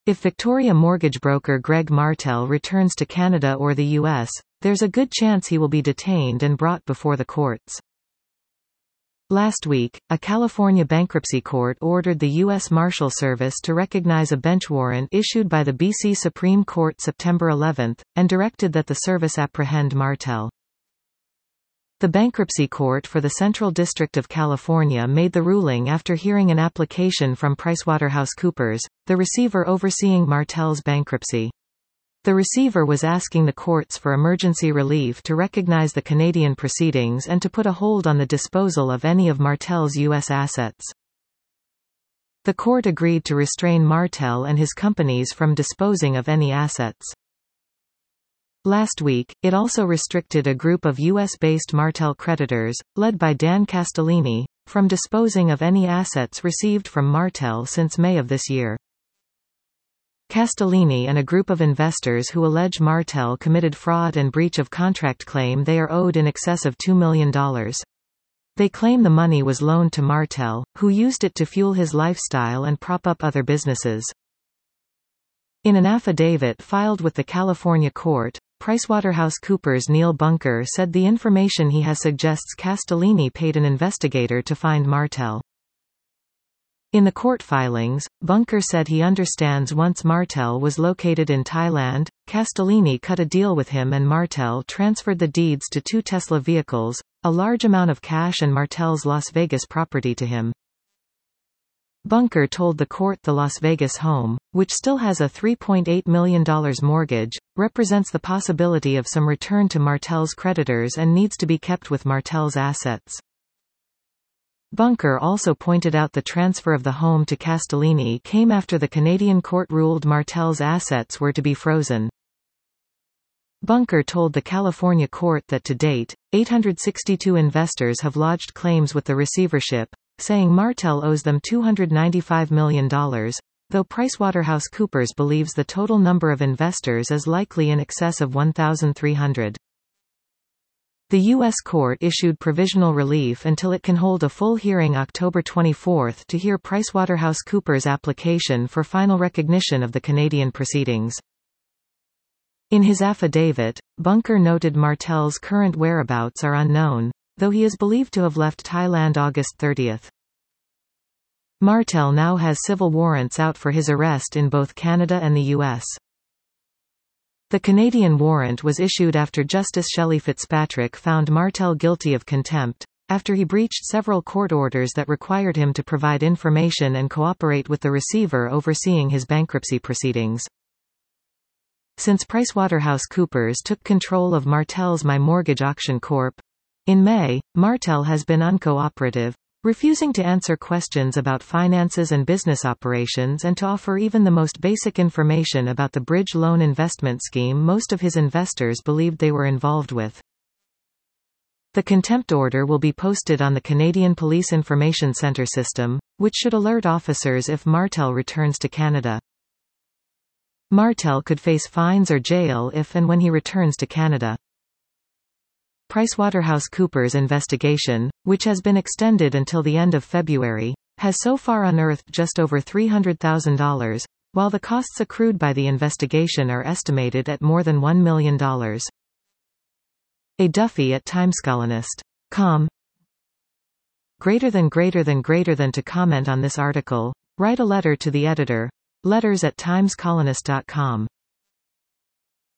If Victoria mortgage broker Greg Martel returns to Canada or the U.S., there's a good chance he will be detained and brought before the courts. Last week, a California bankruptcy court ordered the U.S. Marshal Service to recognize a bench warrant issued by the BC Supreme Court September 11, and directed that the service apprehend Martel. The Bankruptcy Court for the Central District of California made the ruling after hearing an application from PricewaterhouseCoopers, the receiver overseeing Martel's bankruptcy. The receiver was asking the courts for emergency relief to recognize the Canadian proceedings and to put a hold on the disposal of any of Martel's U.S. assets. The court agreed to restrain Martel and his companies from disposing of any assets. Last week, it also restricted a group of U.S.-based Martel creditors, led by Dan Castellini, from disposing of any assets received from Martel since May of this year. Castellini and a group of investors who allege Martel committed fraud and breach of contract claim they are owed in excess of $2 million. They claim the money was loaned to Martel, who used it to fuel his lifestyle and prop up other businesses. In an affidavit filed with the California court, PricewaterhouseCoopers' Neil Bunker said the information he has suggests Castellini paid an investigator to find Martel. In the court filings, Bunker said he understands once Martel was located in Thailand, Castellini cut a deal with him and Martel transferred the deeds to 2 Tesla vehicles, a large amount of cash and Martel's Las Vegas property to him. Bunker told the court the Las Vegas home, which still has a $3.8 million mortgage, represents the possibility of some return to Martel's creditors and needs to be kept with Martel's assets. Bunker also pointed out the transfer of the home to Castellini came after the Canadian court ruled Martel's assets were to be frozen. Bunker told the California court that to date, 862 investors have lodged claims with the receivership, saying Martel owes them $295 million, though PricewaterhouseCoopers believes the total number of investors is likely in excess of 1,300. The U.S. court issued provisional relief until it can hold a full hearing October 24 to hear PricewaterhouseCoopers' application for final recognition of the Canadian proceedings. In his affidavit, Bunker noted Martel's current whereabouts are unknown, though he is believed to have left Thailand August 30. Martel now has civil warrants out for his arrest in both Canada and the U.S. The Canadian warrant was issued after Justice Shelley Fitzpatrick found Martel guilty of contempt, after he breached several court orders that required him to provide information and cooperate with the receiver overseeing his bankruptcy proceedings. Since PricewaterhouseCoopers took control of Martel's My Mortgage Auction Corp. In May, Martel has been uncooperative, refusing to answer questions about finances and business operations and to offer even the most basic information about the bridge loan investment scheme most of his investors believed they were involved with. The contempt order will be posted on the Canadian Police Information Centre system, which should alert officers if Martel returns to Canada. Martel could face fines or jail if and when he returns to Canada. PricewaterhouseCoopers' investigation, which has been extended until the end of February, has so far unearthed just over $300,000, while the costs accrued by the investigation are estimated at more than $1 million. A Duffy at timescolonist.com. Greater than to comment on this article, write a letter to the editor, letters@timescolonist.com.